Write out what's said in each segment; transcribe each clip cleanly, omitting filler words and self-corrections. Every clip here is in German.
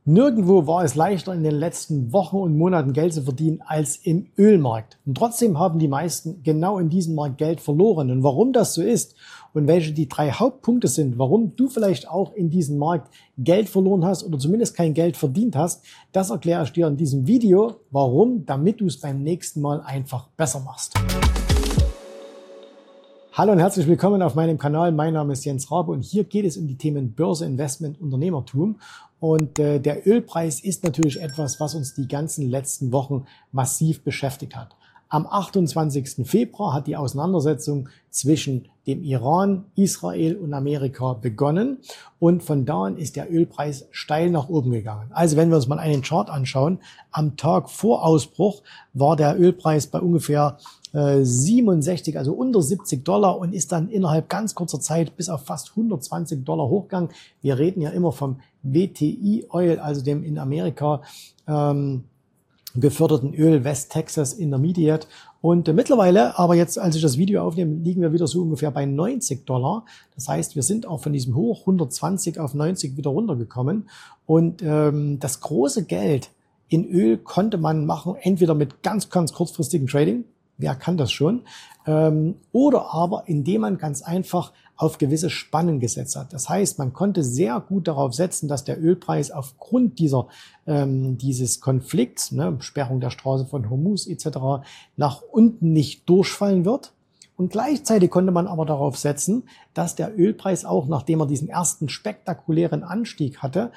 Nirgendwo war es leichter in den letzten Wochen und Monaten Geld zu verdienen als im Ölmarkt. Und trotzdem haben die meisten genau in diesem Markt Geld verloren. Und warum das so ist und welche die 3 Hauptpunkte sind, warum du vielleicht auch in diesem Markt Geld verloren hast oder zumindest kein Geld verdient hast, das erkläre ich dir in diesem Video. Warum? Damit du es beim nächsten Mal einfach besser machst. Hallo und herzlich willkommen auf meinem Kanal. Mein Name ist Jens Rabe und hier geht es um die Themen Börse, Investment, Unternehmertum. Und der Ölpreis ist natürlich etwas, was uns die ganzen letzten Wochen massiv beschäftigt hat. Am 28. Februar hat die Auseinandersetzung zwischen dem Iran, Israel und Amerika begonnen und von da an ist der Ölpreis steil nach oben gegangen. Also wenn wir uns mal einen Chart anschauen, am Tag vor Ausbruch war der Ölpreis bei ungefähr 67, also unter $70 und ist dann innerhalb ganz kurzer Zeit bis auf fast $120 hochgegangen. Wir reden ja immer vom WTI Oil, also dem in Amerika geförderten Öl West Texas Intermediate. Und mittlerweile, aber jetzt, als ich das Video aufnehme, liegen wir wieder so ungefähr bei $90. Das heißt, wir sind auch von diesem Hoch 120 auf 90 wieder runtergekommen. Und das große Geld in Öl konnte man machen, entweder mit ganz kurzfristigem Trading. Wer kann das schon? Oder aber indem man ganz einfach auf gewisse Spannen gesetzt hat. Das heißt, man konnte sehr gut darauf setzen, dass der Ölpreis aufgrund dieses Konflikts, Sperrung der Straße von Hormuz etc., nach unten nicht durchfallen wird. Und gleichzeitig konnte man aber darauf setzen, dass der Ölpreis auch, nachdem er diesen ersten spektakulären Anstieg hatte,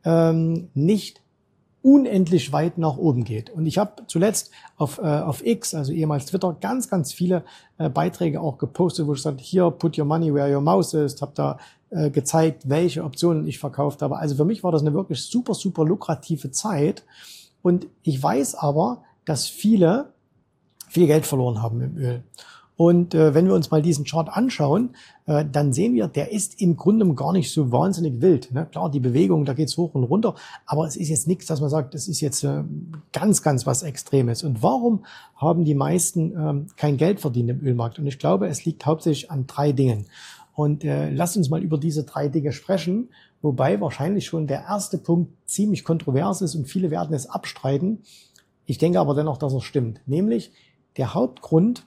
nicht unendlich weit nach oben geht. Und ich habe zuletzt auf X, also ehemals Twitter, ganz viele Beiträge auch gepostet, wo ich sagte, hier, put your money where your mouth is, habe da gezeigt, welche Optionen ich verkauft habe. Also für mich war das eine wirklich super lukrative Zeit. Und ich weiß aber, dass viele viel Geld verloren haben im Öl. Und wenn wir uns mal diesen Chart anschauen, dann sehen wir, der ist im Grunde gar nicht so wahnsinnig wild. Ne? Klar, die Bewegung, da geht's hoch und runter, aber es ist jetzt nichts, dass man sagt, das ist jetzt ganz was Extremes. Und warum haben die meisten kein Geld verdient im Ölmarkt? Und ich glaube, es liegt hauptsächlich an 3 Dingen. Und lasst uns mal über diese 3 Dinge sprechen, wobei wahrscheinlich schon der erste Punkt ziemlich kontrovers ist und viele werden es abstreiten. Ich denke aber dennoch, dass er stimmt. Nämlich der Hauptgrund,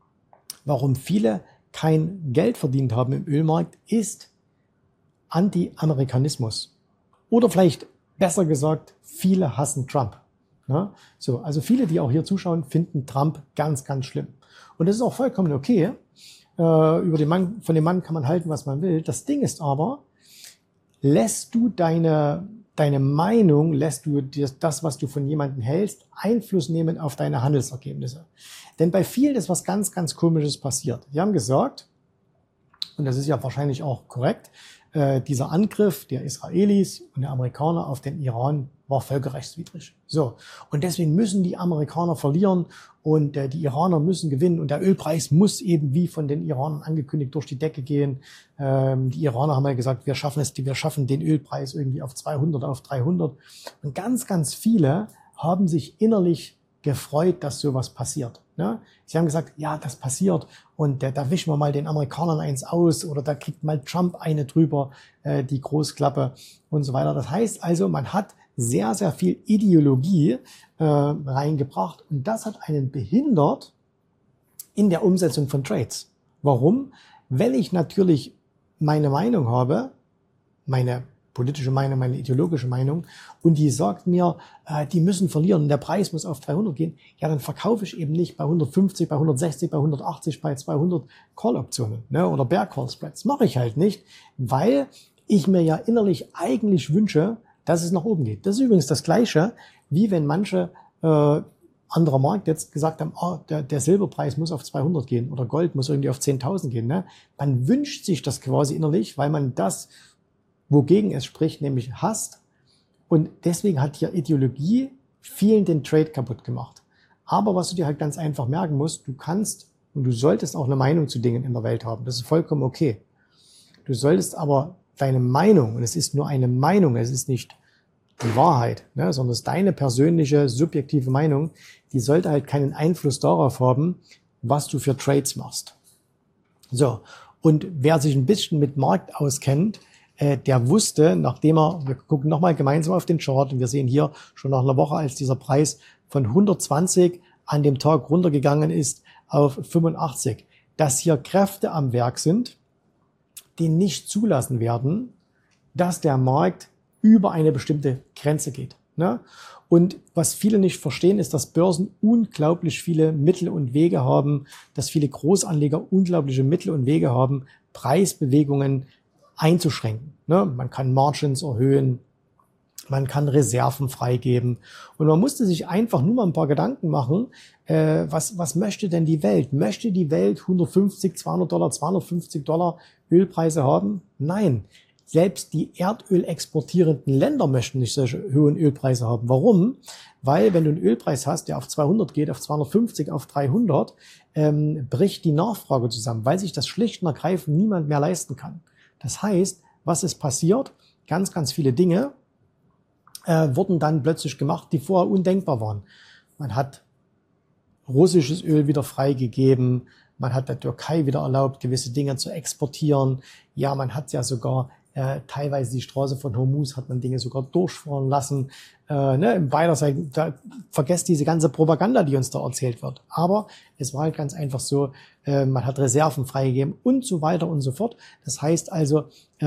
warum viele kein Geld verdient haben im Ölmarkt, ist Anti-Amerikanismus. Oder vielleicht besser gesagt, viele hassen Trump. Ja? So, also viele, die auch hier zuschauen, finden Trump ganz schlimm. Und das ist auch vollkommen okay. Von dem Mann kann man halten, was man will. Das Ding ist aber, lässt du deine Meinung, lässt du das, was du von jemandem hältst, Einfluss nehmen auf deine Handelsergebnisse. Denn bei vielen ist was ganz Komisches passiert. Die haben gesagt, und das ist ja wahrscheinlich auch korrekt, dieser Angriff der Israelis und der Amerikaner auf den Iran war völkerrechtswidrig. So. Und deswegen müssen die Amerikaner verlieren und die Iraner müssen gewinnen und der Ölpreis muss eben wie von den Iranern angekündigt durch die Decke gehen. Die Iraner haben ja gesagt, wir schaffen den Ölpreis irgendwie auf 200, auf 300. Und ganz viele haben sich innerlich gefreut, dass sowas passiert. Ne? Sie haben gesagt, ja, das passiert und da wischen wir mal den Amerikanern eins aus oder da kriegt mal Trump eine drüber, die Großklappe und so weiter. Das heißt also, man hat sehr viel Ideologie reingebracht und das hat einen behindert in der Umsetzung von Trades. Warum? Wenn ich natürlich meine Meinung habe, meine politische Meinung, meine ideologische Meinung und die sagt mir, die müssen verlieren und der Preis muss auf 300 gehen, ja, dann verkaufe ich eben nicht bei 150, bei 160, bei 180, bei 200 Call-Optionen, ne, oder Bear-Call-Spreads. Mache ich halt nicht, weil ich mir ja innerlich eigentlich wünsche, dass es nach oben geht. Das ist übrigens das Gleiche, wie wenn manche anderer Markt jetzt gesagt haben, der Silberpreis muss auf 200 gehen oder Gold muss irgendwie auf 10.000 gehen. Ne? Man wünscht sich das quasi innerlich, weil man das, wogegen es spricht, nämlich hasst. Und deswegen hat hier Ideologie vielen den Trade kaputt gemacht. Aber was du dir halt ganz einfach merken musst, du kannst und du solltest auch eine Meinung zu Dingen in der Welt haben. Das ist vollkommen okay. Du solltest aber deine Meinung, und es ist nur eine Meinung, es ist nicht die Wahrheit, ne, sondern es ist deine persönliche, subjektive Meinung, die sollte halt keinen Einfluss darauf haben, was du für Trades machst. So, und wer sich ein bisschen mit Markt auskennt, der wusste, wir gucken nochmal gemeinsam auf den Chart und wir sehen hier schon nach einer Woche, als dieser Preis von 120 an dem Tag runtergegangen ist auf 85, dass hier Kräfte am Werk sind, die nicht zulassen werden, dass der Markt über eine bestimmte Grenze geht. Ne? Und was viele nicht verstehen, ist, dass Börsen unglaublich viele Mittel und Wege haben, dass viele Großanleger unglaubliche Mittel und Wege haben, Preisbewegungen einzuschränken. Ne? Man kann Margins erhöhen, man kann Reserven freigeben und man musste sich einfach nur mal ein paar Gedanken machen, was möchte denn die Welt? Möchte die Welt 150, $200, $250 Ölpreise haben? Nein. Selbst die Erdöl exportierenden Länder möchten nicht solche hohen Ölpreise haben. Warum? Weil wenn du einen Ölpreis hast, der auf 200 geht, auf 250, auf 300, bricht die Nachfrage zusammen, weil sich das schlicht und ergreifend niemand mehr leisten kann. Das heißt, was ist passiert? Ganz, ganz viele Dinge wurden dann plötzlich gemacht, die vorher undenkbar waren. Man hat russisches Öl wieder freigegeben, man hat der Türkei wieder erlaubt, gewisse Dinge zu exportieren. Ja, man hat ja sogar teilweise die Straße von Hormuz hat man Dinge sogar durchfahren lassen. In beider Seiten, vergesst diese ganze Propaganda, die uns da erzählt wird. Aber es war halt ganz einfach so, man hat Reserven freigegeben und so weiter und so fort. Das heißt also,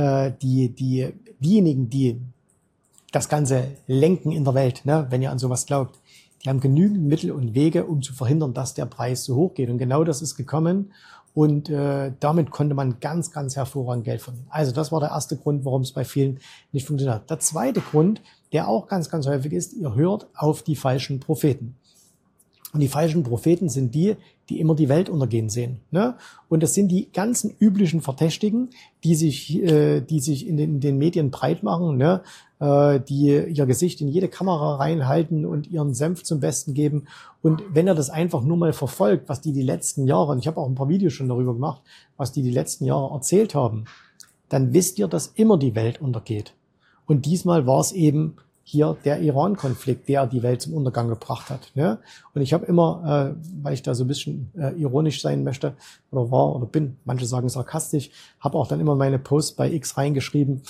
diejenigen, die das Ganze lenken in der Welt, ne, wenn ihr an sowas glaubt, die haben genügend Mittel und Wege, um zu verhindern, dass der Preis so hoch geht. Und genau das ist gekommen. Und damit konnte man ganz, ganz hervorragend Geld verdienen. Also das war der erste Grund, warum es bei vielen nicht funktioniert hat. Der zweite Grund, der auch ganz, ganz häufig ist, ihr hört auf die falschen Propheten. Und die falschen Propheten sind die immer die Welt untergehen sehen. Ne? Und das sind die ganzen üblichen Verdächtigen, die sich in den Medien breit machen, ne? Die ihr Gesicht in jede Kamera reinhalten und ihren Senf zum Besten geben. Und wenn ihr das einfach nur mal verfolgt, was die letzten Jahre, und ich habe auch ein paar Videos schon darüber gemacht, was die letzten Jahre erzählt haben, dann wisst ihr, dass immer die Welt untergeht. Und diesmal war es eben hier der Iran-Konflikt, der die Welt zum Untergang gebracht hat. Ne? Und ich habe immer, weil ich da so ein bisschen ironisch sein möchte oder war oder bin, manche sagen sarkastisch, habe auch dann immer meine Posts bei X reingeschrieben,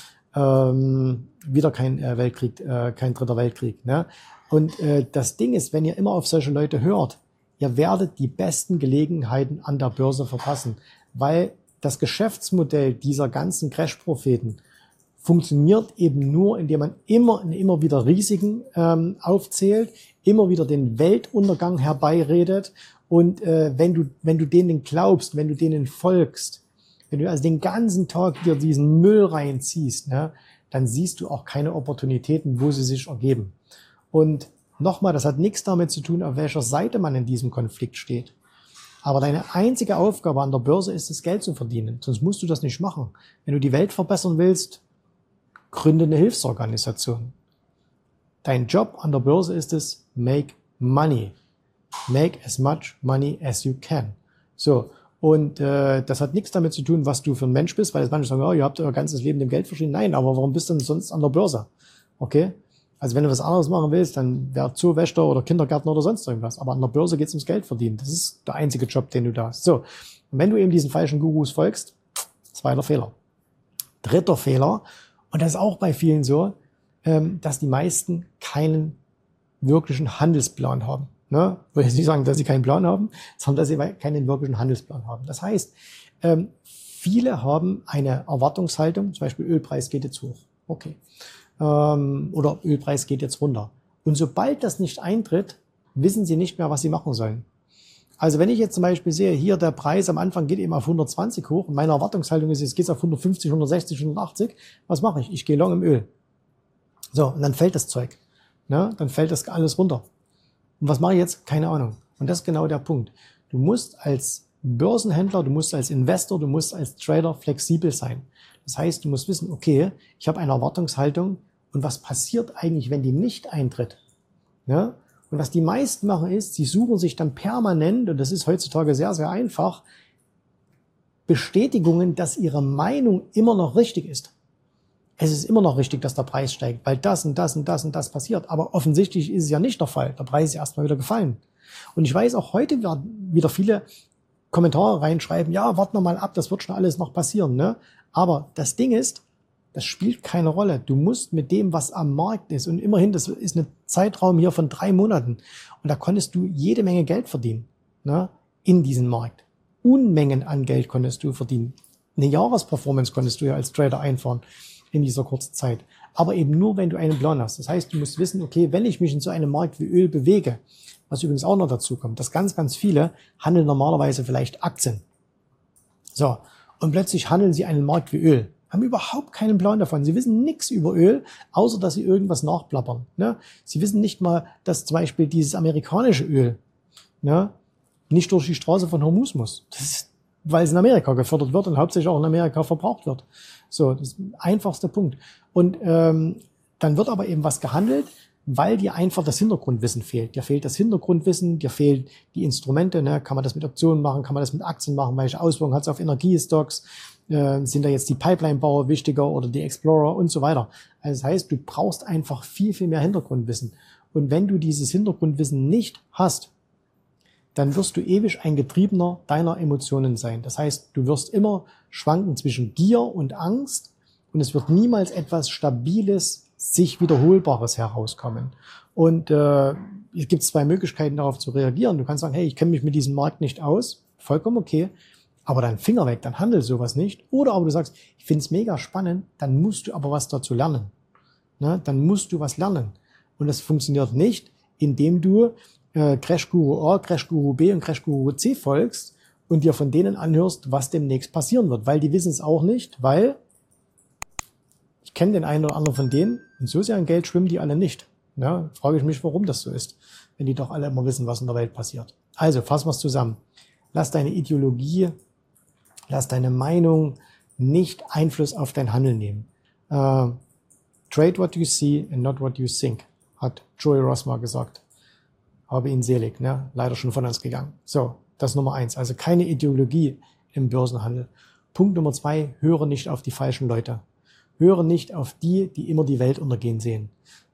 wieder kein Weltkrieg, kein dritter Weltkrieg. Ne? Und das Ding ist, wenn ihr immer auf solche Leute hört, ihr werdet die besten Gelegenheiten an der Börse verpassen, weil das Geschäftsmodell dieser ganzen Crash-Propheten funktioniert eben nur, indem man immer wieder Risiken aufzählt, immer wieder den Weltuntergang herbeiredet und wenn du denen glaubst, wenn du denen folgst, wenn du also den ganzen Tag dir diesen Müll reinziehst, ne, dann siehst du auch keine Opportunitäten, wo sie sich ergeben. Und nochmal, das hat nichts damit zu tun, auf welcher Seite man in diesem Konflikt steht. Aber deine einzige Aufgabe an der Börse ist es, Geld zu verdienen. Sonst musst du das nicht machen. Wenn du die Welt verbessern willst, gründe eine Hilfsorganisation. Dein Job an der Börse ist es, make money. Make as much money as you can. So. Und das hat nichts damit zu tun, was du für ein Mensch bist, weil jetzt manche sagen, oh, ihr habt euer ganzes Leben dem Geld verschrieben. Nein, aber warum bist du denn sonst an der Börse? Okay? Also wenn du was anderes machen willst, dann wär Zoowächter oder Kindergärtner oder sonst irgendwas. Aber an der Börse geht es ums Geld verdienen. Das ist der einzige Job, den du da hast. So, und wenn du eben diesen falschen Gurus folgst, zweiter Fehler. Dritter Fehler, und das ist auch bei vielen so, dass die meisten keinen wirklichen Handelsplan haben. Ne? Ich will jetzt nicht sagen, dass sie keinen Plan haben, sondern dass sie keinen wirklichen Handelsplan haben. Das heißt, viele haben eine Erwartungshaltung, zum Beispiel Ölpreis geht jetzt hoch. Okay. Oder Ölpreis geht jetzt runter. Und sobald das nicht eintritt, wissen sie nicht mehr, was sie machen sollen. Also wenn ich jetzt zum Beispiel sehe, hier der Preis am Anfang geht eben auf 120 hoch und meine Erwartungshaltung ist, jetzt geht es auf 150, 160, 180, was mache ich? Ich gehe long im Öl. So, und dann fällt das Zeug. Ne? Dann fällt das alles runter. Und was mache ich jetzt? Keine Ahnung. Und das ist genau der Punkt. Du musst als Börsenhändler, du musst als Investor, du musst als Trader flexibel sein. Das heißt, du musst wissen, okay, ich habe eine Erwartungshaltung und was passiert eigentlich, wenn die nicht eintritt? Ja? Und was die meisten machen ist, sie suchen sich dann permanent, und das ist heutzutage sehr, sehr einfach, Bestätigungen, dass ihre Meinung immer noch richtig ist. Es ist immer noch richtig, dass der Preis steigt, weil das und das und das und das passiert. Aber offensichtlich ist es ja nicht der Fall. Der Preis ist erstmal wieder gefallen. Und ich weiß, auch heute werden wieder viele Kommentare reinschreiben, ja, warten wir mal ab, das wird schon alles noch passieren. Ne? Aber das Ding ist, Das spielt keine Rolle. Du musst mit dem, was am Markt ist, und immerhin, das ist ein Zeitraum hier von 3 Monaten, und da konntest du jede Menge Geld verdienen, ne, in diesem Markt. Unmengen an Geld konntest du verdienen. Eine Jahresperformance konntest du ja als Trader einfahren in dieser kurzen Zeit. Aber eben nur, wenn du einen Plan hast. Das heißt, du musst wissen, okay, wenn ich mich in so einem Markt wie Öl bewege, was übrigens auch noch dazu kommt, dass ganz, ganz viele handeln normalerweise vielleicht Aktien. So, und plötzlich handeln sie einen Markt wie Öl. Haben überhaupt keinen Plan davon. Sie wissen nichts über Öl, außer dass sie irgendwas nachplappern. Ne? Sie wissen nicht mal, dass zum Beispiel dieses amerikanische Öl, ne, nicht durch die Straße von Hormuz muss. Das ist, weil es in Amerika gefördert wird und hauptsächlich auch in Amerika verbraucht wird. So, das ist der einfachste Punkt. Und dann wird aber eben was gehandelt, weil dir einfach das Hintergrundwissen fehlt. Dir fehlt das Hintergrundwissen, dir fehlen die Instrumente. Ne? Kann man das mit Optionen machen? Kann man das mit Aktien machen? Welche Auswirkungen hat es auf Energiestocks? Sind da jetzt die Pipeline-Bauer wichtiger oder die Explorer und so weiter? Also das heißt, du brauchst einfach viel, viel mehr Hintergrundwissen. Und wenn du dieses Hintergrundwissen nicht hast, dann wirst du ewig ein Getriebener deiner Emotionen sein. Das heißt, du wirst immer schwanken zwischen Gier und Angst und es wird niemals etwas Stabiles, sich Wiederholbares herauskommen. Und es gibt 2 Möglichkeiten, darauf zu reagieren. Du kannst sagen, hey, ich kenne mich mit diesem Markt nicht aus. Vollkommen okay. Aber dein Finger weg, dann handel sowas nicht. Oder aber du sagst, ich finde es mega spannend, dann musst du aber was dazu lernen. Ne? Dann musst du was lernen. Und das funktioniert nicht, indem du Crash Guru A, Crash Guru B und Crash Guru C folgst und dir von denen anhörst, was demnächst passieren wird. Weil die wissen es auch nicht, weil ich kenne den einen oder anderen von denen und so sehr in Geld schwimmen die alle nicht. Ja, frage ich mich, warum das so ist, wenn die doch alle immer wissen, was in der Welt passiert. Also, fassen wir es zusammen. Lass deine Ideologie, lass deine Meinung nicht Einfluss auf dein Handeln nehmen. Trade what you see and not what you think, hat Joey Ross mal gesagt. Habe ihn selig, ne? Leider schon von uns gegangen. So, das ist Nummer 1. Also keine Ideologie im Börsenhandel. Punkt Nummer 2, höre nicht auf die falschen Leute. Höre nicht auf die, die immer die Welt untergehen sehen.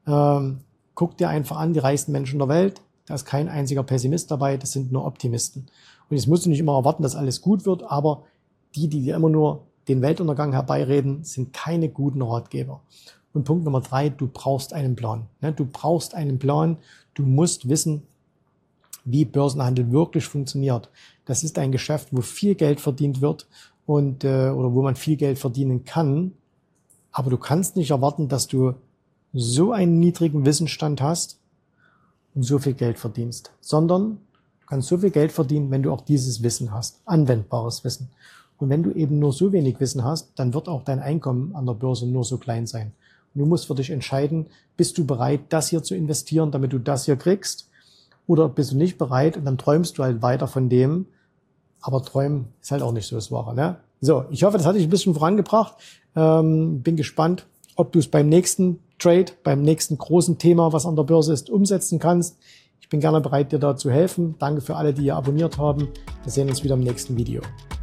Guck dir einfach an, die reichsten Menschen der Welt. Da ist kein einziger Pessimist dabei, das sind nur Optimisten. Und jetzt musst du nicht immer erwarten, dass alles gut wird, aber die dir immer nur den Weltuntergang herbeireden, sind keine guten Ratgeber. Und Punkt Nummer 3, du brauchst einen Plan. Du brauchst einen Plan. Du musst wissen, wie Börsenhandel wirklich funktioniert. Das ist ein Geschäft, wo viel Geld verdient wird und oder wo man viel Geld verdienen kann. Aber du kannst nicht erwarten, dass du so einen niedrigen Wissensstand hast und so viel Geld verdienst, sondern du kannst so viel Geld verdienen, wenn du auch dieses Wissen hast, anwendbares Wissen. Und wenn du eben nur so wenig Wissen hast, dann wird auch dein Einkommen an der Börse nur so klein sein. Und du musst für dich entscheiden, bist du bereit, das hier zu investieren, damit du das hier kriegst, oder bist du nicht bereit und dann träumst du halt weiter von dem, aber träumen ist halt auch nicht so das Wahre. Ne? So, ich hoffe, das hat dich ein bisschen vorangebracht. Bin gespannt, ob du es beim nächsten Trade, beim nächsten großen Thema, was an der Börse ist, umsetzen kannst. Ich bin gerne bereit, dir da zu helfen. Danke für alle, die hier abonniert haben. Wir sehen uns wieder im nächsten Video.